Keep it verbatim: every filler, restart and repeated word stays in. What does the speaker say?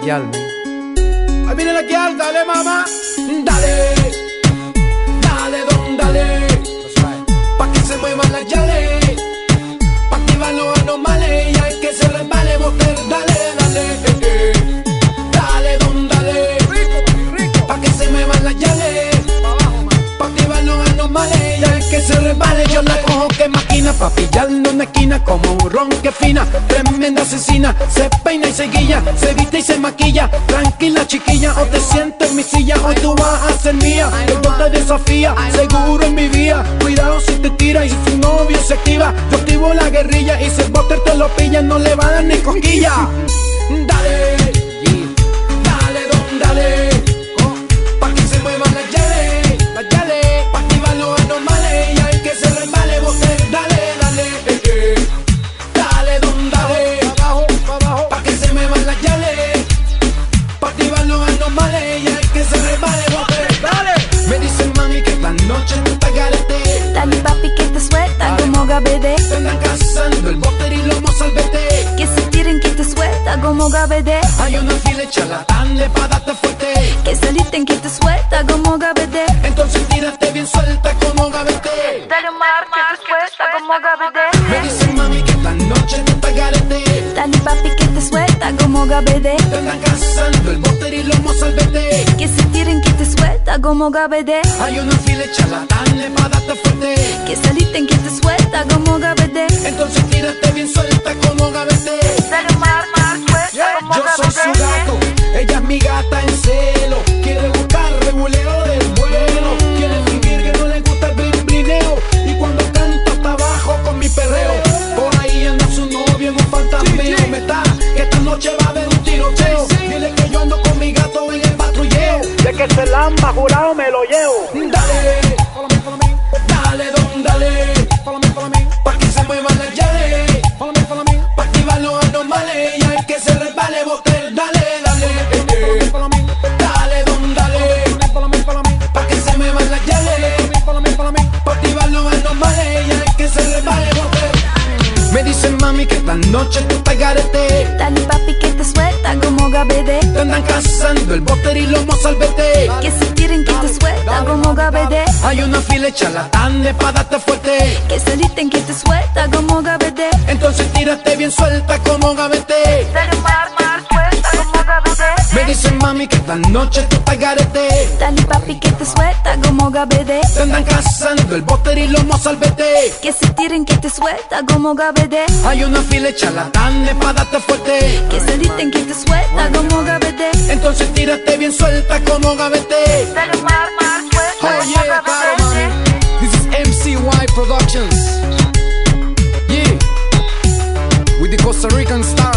guial, man. Ahí viene la guial, dale mamá. Dale, dale don, dale. Pa' que se muevan las yales, pa' activar los anomales y hay que se resbale boter. Dale, dale, eh, eh. Dale don, dale. Pa' que se muevan las yales, pa' activar los anomales y hay que se resbale. Yo la cojo que máquina pa' pillarlo en la esquina, como un ron que fina, tremenda asesina. Se peina y se guilla, se viste y se maquilla. Tranquila chiquilla, o te siento en mi silla o tú vas a ser mía. El don te desafía, seguro en mi vía. Cuidado si te tira y si tu novio se activa. Yo activo la guerrilla y si el boter te lo pilla no le va a dar ni cosquilla. Dale, dale don, dale. Pa' que se muevan las yales, las yales, pa' activar los anomales y hay que se resbale boter. Dale, dale, eh, eh. Dale don, dale. Pa' que se muevan las yales, pa' activar los anomales y hay que se resbale boter. Dale. Me dicen mami que esta noche tú te garete. Dale papi que te suelta como gabede. Te andan cazando el boter y lomo salvete. Que se tiren que te suelta como gabede. Hay una fila charlatanes pa' darte fuerte. Que saliten que te suelta como gabede. Entonces tírate bien suelta como gavete. Dale mar que te suelta como gabede. Me dicen mami que esta noche tú te garete. Dale papi que te suelta como gabede. Te andan cazando el boter y lomo salvete. Que se tiren que te suelta como gabede. Hay una fila charlatanes pa' darte fuerte. Que saliten que te suelta como gabede. Entonces tírate bien suelta como gavete. Dale mar, mar, suelta como Yo soy su gato, ella es mi gata en celo. Quiere buscar reguleo del bueno. Quiere fingir que no le gusta el brin brineo. Y cuando canta hasta abajo con mi perreo. Por ahí anda su novio en un fantasmeo. Me está, que esta noche va a haber un tiroteo. Dile que yo ando con mi gato en el patrulleo. De que se lamba, jurado me lo llevo. Dale, dale don, dale. Pa' que se muevan las yales, pa' activar los anomales y hay que se resbale boter. Dale, dale, eh, eh. Dale don, dale. Pa' que se muevan las yales, pa' activar los anomales y hay que se resbale boter. Me dicen mami que esta noche tú te garete. Dale papi que te suelta como gabede. Te andan cazando el boter y lomo salvete. Que se tiren que te suelta como gabede. Hay una fila de charlatanes pa' darte fuerte. Que saliten que te suelta como gabede. Entonces tírate bien suelta como gavete. Dale mar, mar, suelta como gabede. Me dicen mami que esta noche tú te garete. Dale papi que te suelta como gabede. Te andan cazando el boter y lomo salvete. Que se tiren que te suelta como gabede. Hay una fila de charlatanes pa' darte fuerte. Que saliten que te suelta como gabede. Entonces tírate bien suelta como gavete. Dale mar, mar, suelta Oh como yeah, claro gabede. mami. This is M C Y Productions. Yeah, with the Costa Rican star